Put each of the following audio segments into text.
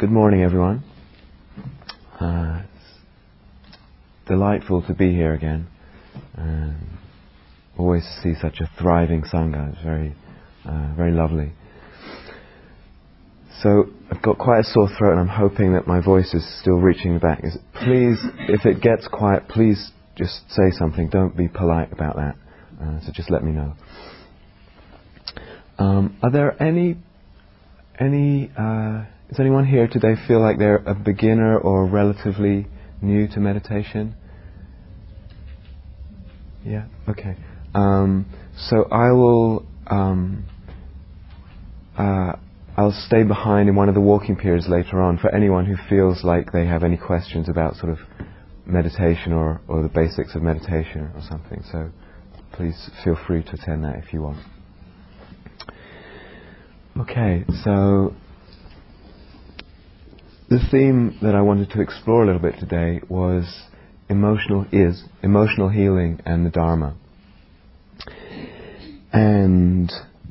Good morning, everyone. It's delightful to be here again. Always see such a thriving Sangha. It's very lovely. So I've got quite a sore throat, and I'm hoping that my voice is still reaching the back. Please, if it gets quiet, please just say something. Don't be polite about that. So just let me know. Are there does anyone here today feel like they're a beginner or relatively new to meditation? Yeah? Okay. So I will I'll stay behind in one of the walking periods later on for anyone who feels like they have any questions about sort of meditation or the basics of meditation or something. So please feel free to attend that if you want. Okay, so the theme that I wanted to explore a little bit today was emotional healing and the Dharma. And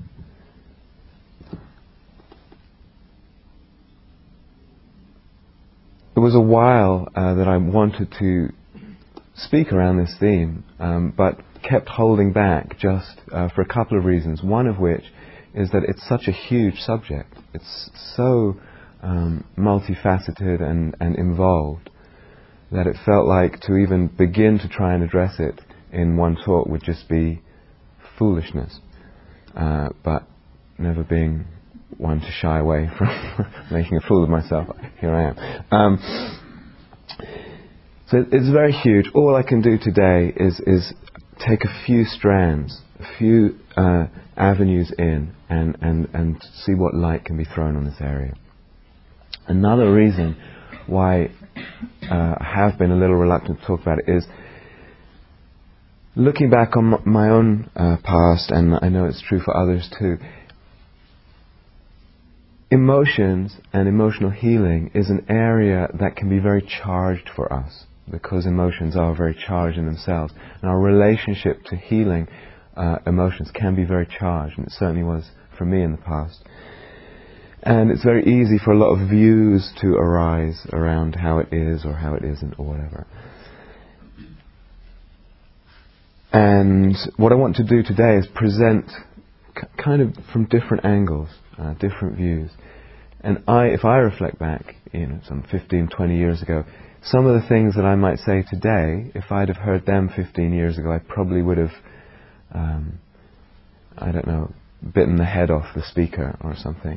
it was a while that I wanted to speak around this theme, but kept holding back just for a couple of reasons. One of which is that it's such a huge subject. It's so multifaceted and involved that it felt like to even begin to try and address it in one talk would just be foolishness. But never being one to shy away from making a fool of myself, here I am. So it's very huge. All I can do today is take a few strands, a few avenues in, and see what light can be thrown on this area. Another reason why I have been a little reluctant to talk about it is looking back on my own past, and I know it's true for others too. Emotions and emotional healing is an area that can be very charged for us, because emotions are very charged in themselves, and our relationship to healing emotions can be very charged, and it certainly was for me in the past. And it's very easy for a lot of views to arise around how it is or how it isn't or whatever. And what I want to do today is present kind of from different angles, different views. And if I reflect back, some 15, 20 years ago, some of the things that I might say today, if I'd have heard them 15 years ago, I probably would have, bitten the head off the speaker or something.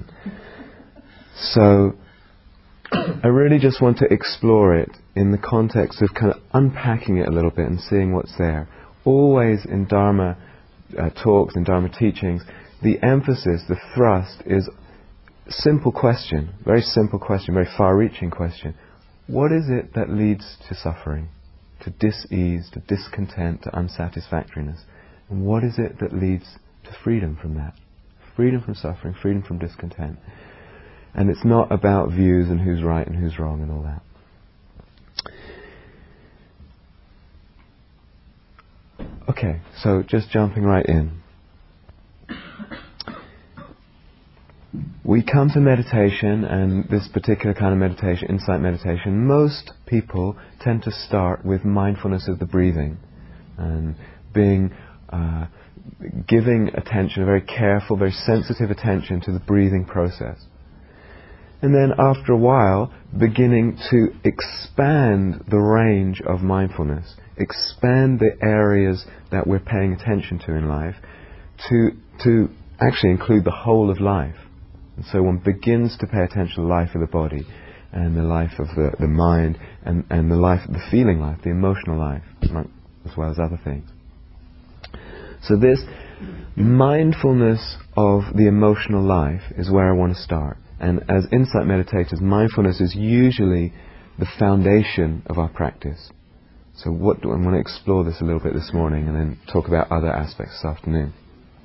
So I really just want to explore it in the context of kind of unpacking it a little bit and seeing what's there. Always in Dharma talks, in Dharma teachings, the emphasis, the thrust is simple question, very far-reaching question. What is it that leads to suffering, to dis-ease, to discontent, to unsatisfactoriness? And what is it that leads to freedom from that? Freedom from suffering, freedom from discontent. And it's not about views and who's right and who's wrong and all that. Okay, so just jumping right in. We come to meditation, and this particular kind of meditation, insight meditation, most people tend to start with mindfulness of the breathing and giving attention, a very careful, very sensitive attention to the breathing process. And then after a while, beginning to expand the range of mindfulness, expand the areas that we're paying attention to in life, to actually include the whole of life. And so one begins to pay attention to the life of the body, and the life of the mind, and the feeling life, the emotional life, as well as other things. So this mindfulness of the emotional life is where I want to start. And as insight meditators, mindfulness is usually the foundation of our practice. So I want to explore this a little bit this morning, and then talk about other aspects this afternoon.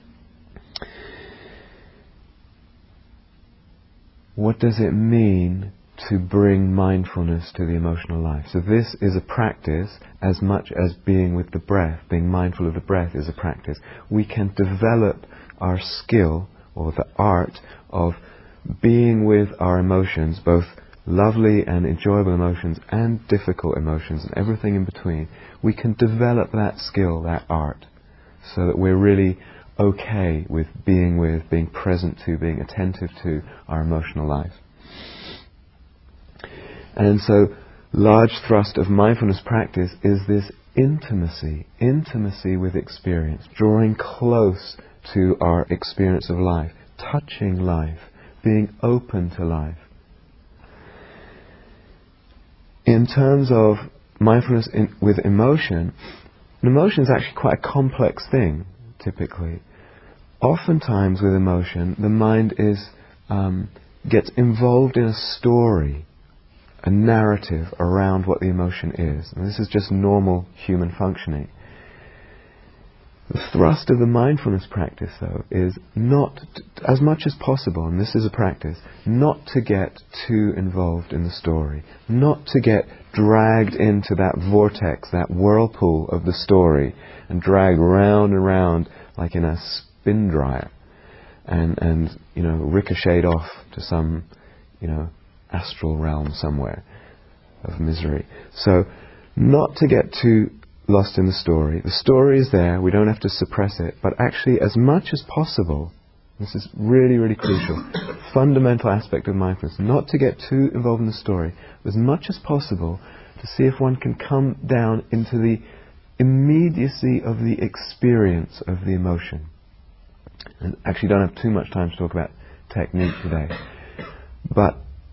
What does it mean to bring mindfulness to the emotional life? So this is a practice as much as being with the breath. Being mindful of the breath is a practice. We can develop our skill, or the art, of being with our emotions, both lovely and enjoyable emotions and difficult emotions and everything in between, we can develop that skill, that art, so that we're really okay with, being present to, being attentive to our emotional life. And so, large thrust of mindfulness practice is this intimacy with experience, drawing close to our experience of life, touching life, being open to life. In terms of mindfulness with emotion, emotion is actually quite a complex thing, typically. Oftentimes with emotion, the mind gets involved in a story, a narrative around what the emotion is. And this is just normal human functioning. The thrust of the mindfulness practice, though, is not, as much as possible, and this is a practice, not to get too involved in the story, not to get dragged into that vortex, that whirlpool of the story, and dragged round and round like in a spin dryer, and ricocheted off to some, astral realm somewhere of misery. So, not to get too lost in the story. The story is there, we don't have to suppress it, but actually as much as possible, this is really, really crucial, fundamental aspect of mindfulness, not to get too involved in the story, as much as possible to see if one can come down into the immediacy of the experience of the emotion. And actually don't have too much time to talk about technique today, but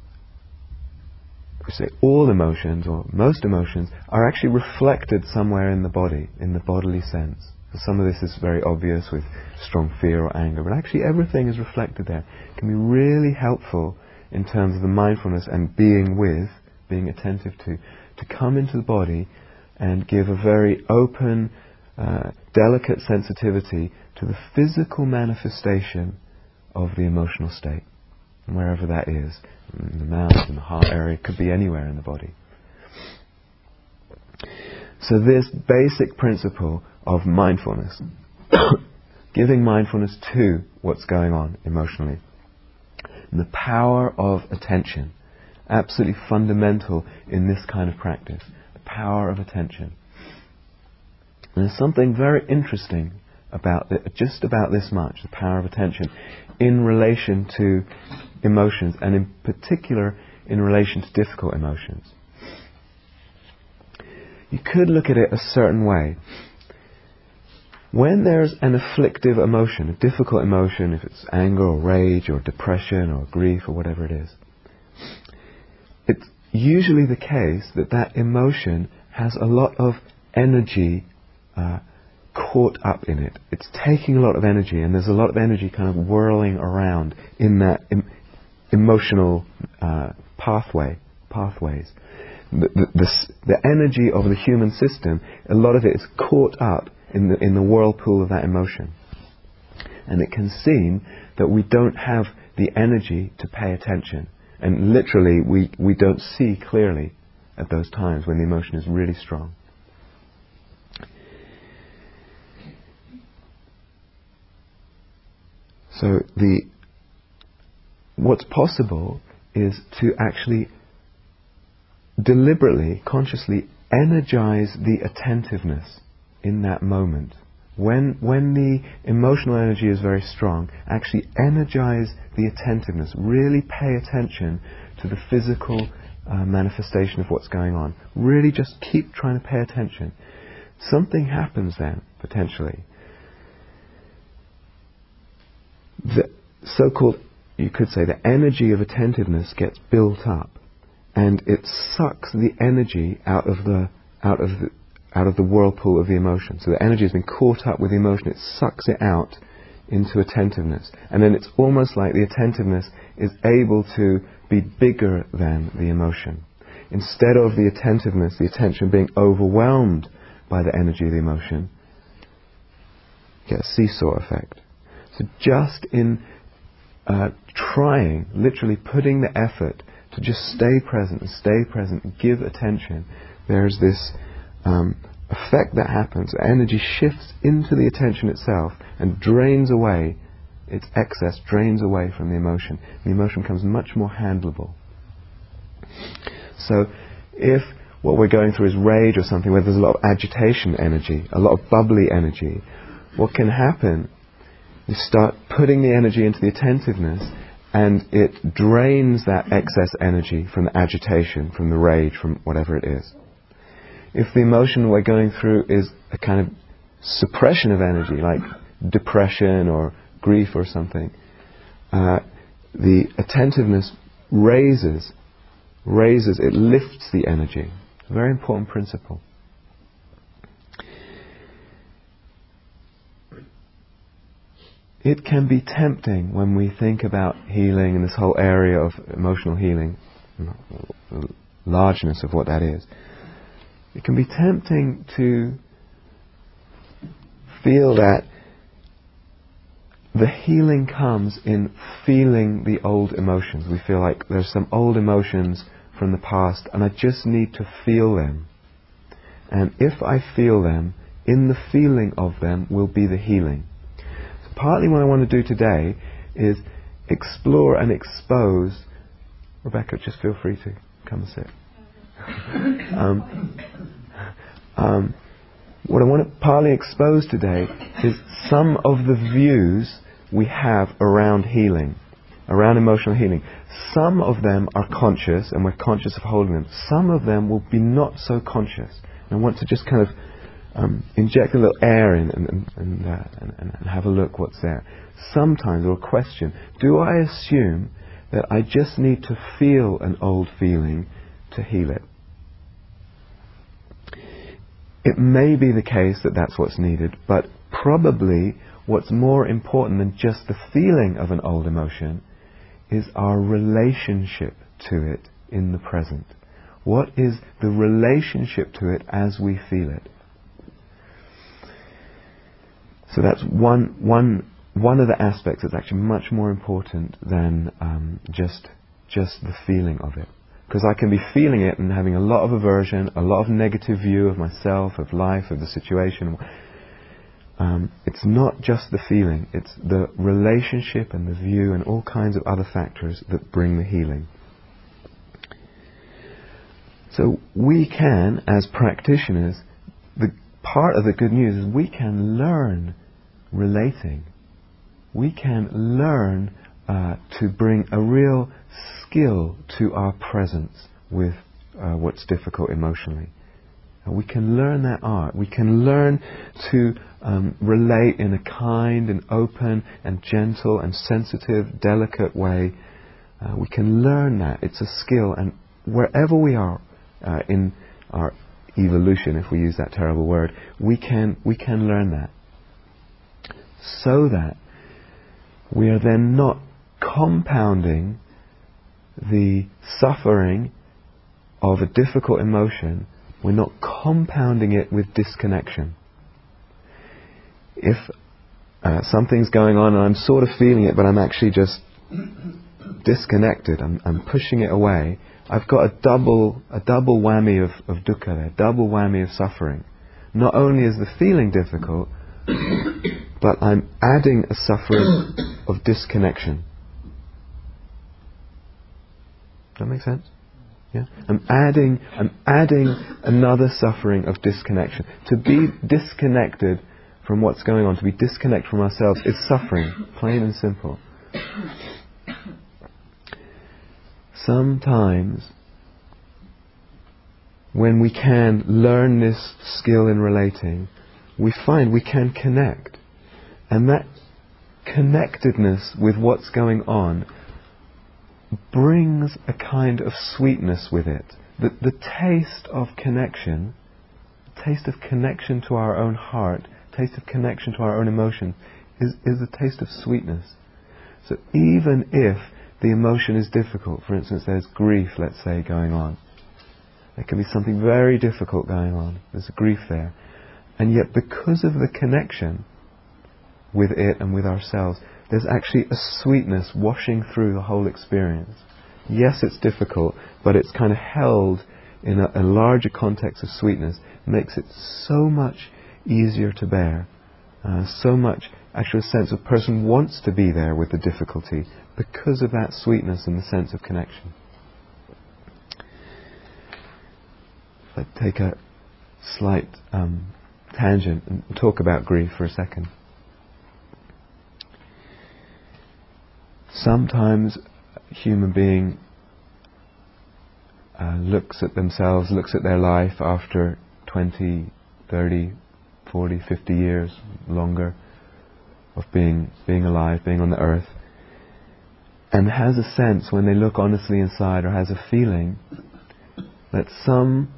we say all emotions, or most emotions, are actually reflected somewhere in the body, in the bodily sense. So some of this is very obvious with strong fear or anger, but actually everything is reflected there. It can be really helpful in terms of the mindfulness and being attentive to come into the body and give a very open, delicate sensitivity to the physical manifestation of the emotional state, wherever that is. In the mouth, in the heart area, it could be anywhere in the body. So this basic principle of mindfulness, giving mindfulness to what's going on emotionally, and the power of attention, absolutely fundamental in this kind of practice, the power of attention. And there's something very interesting about just about this much, the power of attention, in relation to emotions, and in particular in relation to difficult emotions. You could look at it a certain way. When there's an afflictive emotion, a difficult emotion, if it's anger or rage or depression or grief or whatever it is, it's usually the case that emotion has a lot of energy caught up in it. It's taking a lot of energy, and there's a lot of energy kind of whirling around in that emotional pathways. The energy of the human system, a lot of it is caught up in the whirlpool of that emotion. And it can seem that we don't have the energy to pay attention. And literally, we don't see clearly at those times when the emotion is really strong. So what's possible is to actually deliberately, consciously energize the attentiveness in that moment. When the emotional energy is very strong, actually energize the attentiveness. Really pay attention to the physical manifestation of what's going on. Really just keep trying to pay attention. Something happens then, potentially. The so-called, you could say, the energy of attentiveness gets built up, and it sucks the energy out of the whirlpool of the emotion. So the energy has been caught up with the emotion, it sucks it out into attentiveness. And then it's almost like the attentiveness is able to be bigger than the emotion. Instead of the attentiveness, the attention being overwhelmed by the energy of the emotion, you get a seesaw effect. So just in trying, literally putting the effort to just stay present and give attention, there's this effect that happens. Energy shifts into the attention itself and drains away, its excess drains away from the emotion. The emotion becomes much more handleable. So if what we're going through is rage or something where there's a lot of agitation energy, a lot of bubbly energy, what can happen, you start putting the energy into the attentiveness and it drains that excess energy from the agitation, from the rage, from whatever it is. If the emotion we're going through is a kind of suppression of energy, like depression or grief or something, the attentiveness raises, it lifts the energy. A very important principle. It can be tempting when we think about healing and this whole area of emotional healing, the largeness of what that is. It can be tempting to feel that the healing comes in feeling the old emotions. We feel like there's some old emotions from the past and I just need to feel them. And if I feel them, in the feeling of them will be the healing. So partly what I want to do today is explore and expose. Rebecca, just feel free to come and sit. What I want to partly expose today is some of the views we have around healing, around emotional healing. Some of them are conscious and we're conscious of holding them. Some of them will be not so conscious. And I want to just kind of inject a little air in and have a look what's there. Sometimes, or a question, do I assume that I just need to feel an old feeling to heal it? It may be the case that that's what's needed, but probably what's more important than just the feeling of an old emotion is our relationship to it in the present. What is the relationship to it as we feel it? So that's one of the aspects that's actually much more important than just the feeling of it. Because I can be feeling it and having a lot of aversion, a lot of negative view of myself, of life, of the situation. It's not just the feeling, it's the relationship and the view and all kinds of other factors that bring the healing. So we can, as practitioners, the part of the good news is we can learn relating. We can learn to bring a real skill to our presence with what's difficult emotionally. We can learn that art. We can learn to relate in a kind and open and gentle and sensitive, delicate way. We can learn that. It's a skill, and wherever we are in our evolution, if we use that terrible word, we can learn that, so that we are then not compounding the suffering of a difficult emotion. We're not compounding it with disconnection. If something's going on and I'm sort of feeling it, but I'm actually just disconnected, I'm pushing it away, I've got a double whammy of dukkha there, double whammy of suffering. Not only is the feeling difficult, but I'm adding a suffering of disconnection. Does that make sense? Yeah? I'm adding another suffering of disconnection. To be disconnected from what's going on, to be disconnected from ourselves, is suffering, plain and simple. Sometimes, when we can learn this skill in relating, we find we can connect. And that connectedness with what's going on brings a kind of sweetness with it. The taste of connection, taste of connection to our own heart, taste of connection to our own emotion, is a taste of sweetness. So even if the emotion is difficult, for instance there's grief, let's say, going on, there can be something very difficult going on, there's a grief there, and yet because of the connection with it and with ourselves, there's actually a sweetness washing through the whole experience. Yes, it's difficult, but it's kind of held in a larger context of sweetness. It makes it so much easier to bear. So much, actually, a sense of person wants to be there with the difficulty because of that sweetness and the sense of connection. Let's take a slight tangent and talk about grief for a second. Sometimes a human being looks at themselves, looks at their life after 20, 30, 40, 50 years, longer, of being alive, being on the earth, and has a sense, when they look honestly inside, or has a feeling that some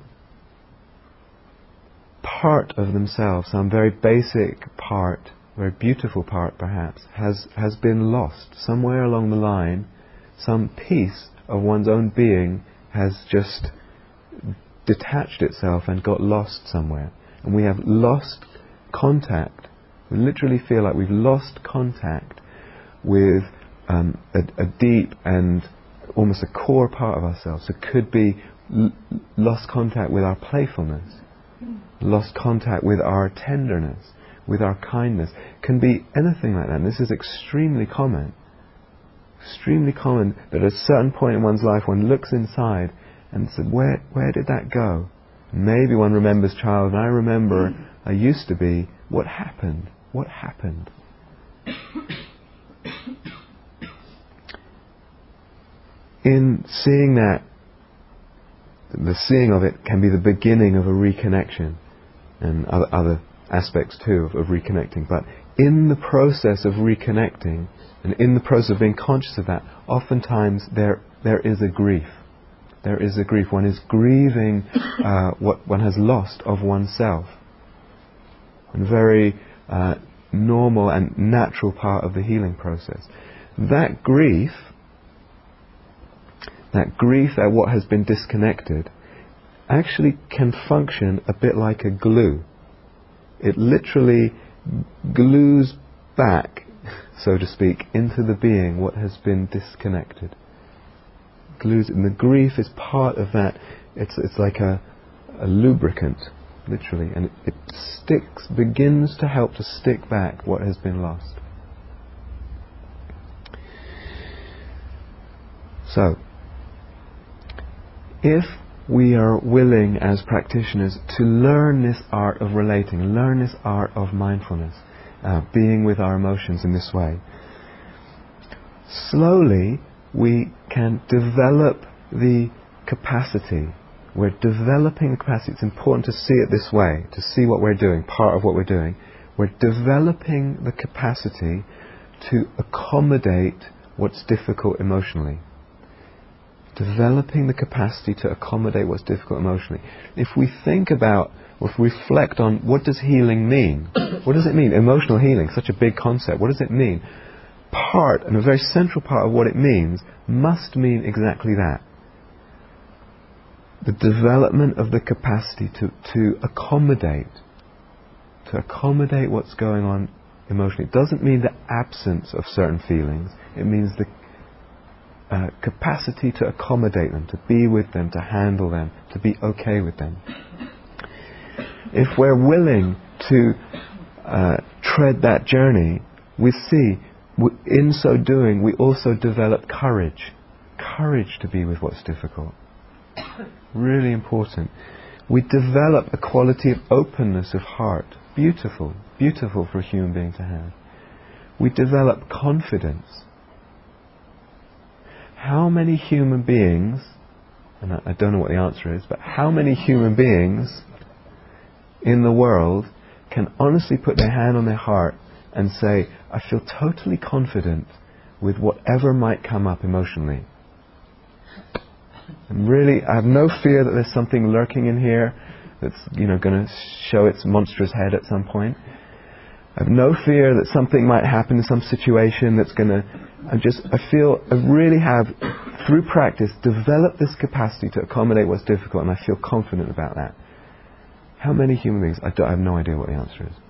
part of themselves, some very basic part, very beautiful part perhaps, has been lost. Somewhere along the line, some piece of one's own being has just detached itself and got lost somewhere. And we have lost contact. We literally feel like we've lost contact with a deep and almost a core part of ourselves. It could be lost contact with our playfulness, lost contact with our tenderness, with our kindness. Can be anything like that. And this is extremely common. Extremely common that at a certain point in one's life one looks inside and says, where did that go? Maybe one remembers childhood, and I remember I used to be. What happened? What happened? In seeing that, the seeing of it can be the beginning of a reconnection, and other aspects too of reconnecting. But in the process of reconnecting, and in the process of being conscious of that, oftentimes there is a grief. There is a grief. One is grieving what one has lost of oneself. A very normal and natural part of the healing process. That grief at what has been disconnected, actually can function a bit like a glue. It literally glues back, so to speak, into the being what has been disconnected. Glues, and the grief is part of that. It's like a lubricant, literally, and it begins to help to stick back what has been lost. So, if we are willing as practitioners to learn this art of relating, learn this art of mindfulness, being with our emotions in this way, slowly we can develop the capacity. We're developing the capacity. It's important to see it this way, to see what we're doing, part of what we're doing. We're developing the capacity to accommodate what's difficult emotionally. Developing the capacity to accommodate what's difficult emotionally. If we think about, or if we reflect on, what does healing mean? What does it mean? Emotional healing, such a big concept. What does it mean? Part, and a very central part of what it means, must mean exactly that. The development of the capacity to accommodate what's going on emotionally. It doesn't mean the absence of certain feelings. It means the capacity to accommodate them, to be with them, to handle them, to be okay with them. If we're willing to tread that journey, we see, in so doing, we also develop courage. Courage to be with what's difficult. Really important. We develop a quality of openness of heart. Beautiful. Beautiful for a human being to have. We develop confidence. How many human beings, and I don't know what the answer is, but how many human beings in the world can honestly put their hand on their heart and say, I feel totally confident with whatever might come up emotionally? And really, I have no fear that there's something lurking in here that's, going to show its monstrous head at some point. I have no fear that something might happen in some situation that's going to... I really have, through practice, developed this capacity to accommodate what's difficult, and I feel confident about that. How many human beings? I have no idea what the answer is.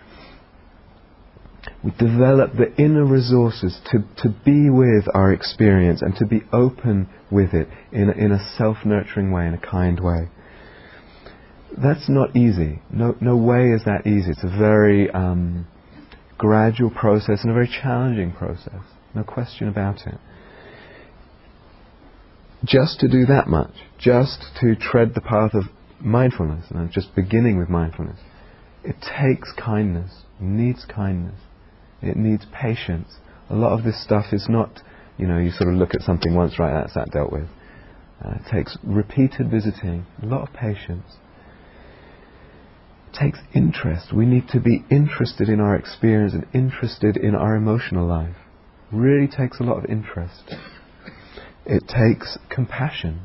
We develop the inner resources to be with our experience and to be open with it in a self-nurturing way, in a kind way. That's not easy. No way is that easy. It's a very gradual process and a very challenging process. No question about it. Just to do that much, just to tread the path of mindfulness, and I'm just beginning with mindfulness, it takes kindness, needs kindness, it needs patience. A lot of this stuff is not, you sort of look at something once, right, that's that dealt with. It takes repeated visiting, a lot of patience. It takes interest. We need to be interested in our experience and interested in our emotional life. Really takes a lot of interest. It takes compassion.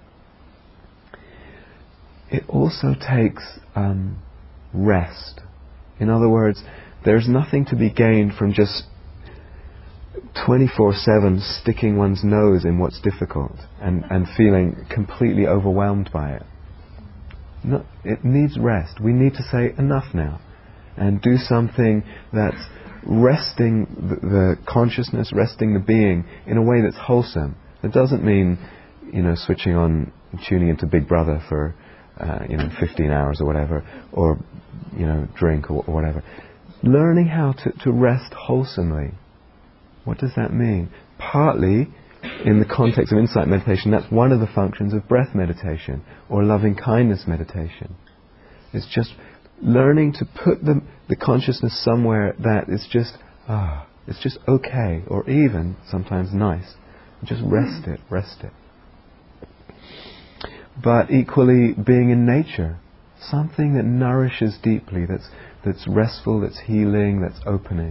It also takes rest. In other words, there's nothing to be gained from just 24/7 sticking one's nose in what's difficult and feeling completely overwhelmed by it. No, it needs rest. We need to say enough now and do something that's resting the consciousness, resting the being in a way that's wholesome. It doesn't mean, switching on, tuning into Big Brother for 15 hours or whatever, or drink or whatever. Learning how to rest wholesomely. What does that mean? Partly, in the context of insight meditation, that's one of the functions of breath meditation or loving kindness meditation. It's just learning to put the consciousness somewhere that is just it's just okay, or even sometimes nice. Just rest it. But equally, being in nature, something that nourishes deeply, that's restful, that's healing, that's opening.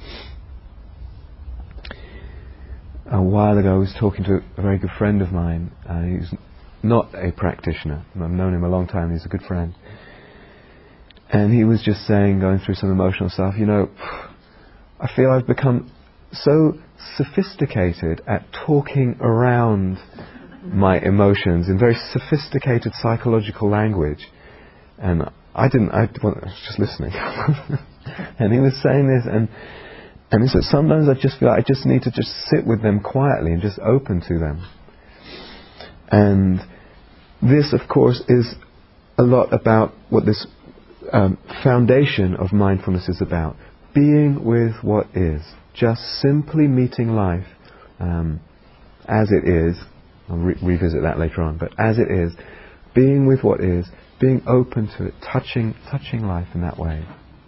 A while ago I was talking to a very good friend of mine. He's not a practitioner. I've known him a long time. He's a good friend. And he was just saying, going through some emotional stuff, I feel I've become so sophisticated at talking around my emotions in very sophisticated psychological language. And I was just listening. And he was saying this, and he said, sometimes I just feel like I just need to just sit with them quietly and just open to them. And this, of course, is a lot about what this foundation of mindfulness is about. Being with what is. Just simply meeting life as it is. I'll revisit that later on. But as it is, being with what is, being open to it, touching life in that way.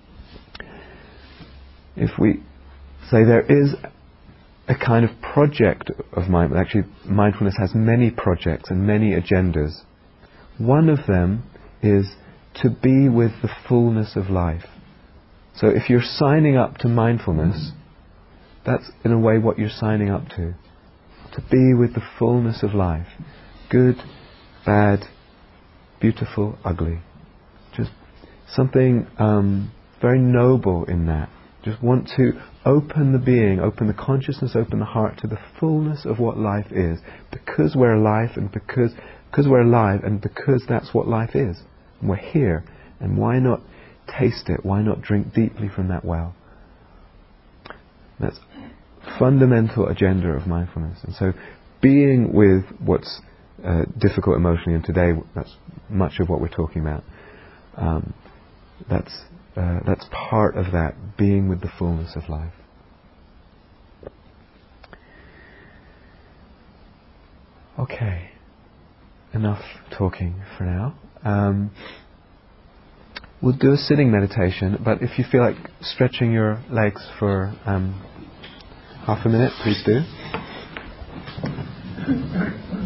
If we say there is a kind of project of mindfulness, actually mindfulness has many projects and many agendas. One of them is to be with the fullness of life. So if you're signing up to mindfulness, that's in a way what you're signing up to. To be with the fullness of life. Good, bad, beautiful, ugly. Just something very noble in that. Just want to open the being, open the consciousness, open the heart to the fullness of what life is. Because we're alive and because we're alive and because that's what life is. And we're here. And why not taste it? Why not drink deeply from that well? That's fundamental agenda of mindfulness. And so being with what's difficult emotionally, and today that's much of what we're talking about, that's part of that, being with the fullness of life. Okay, enough talking for now. We'll do a sitting meditation, but if you feel like stretching your legs for half a minute, please do.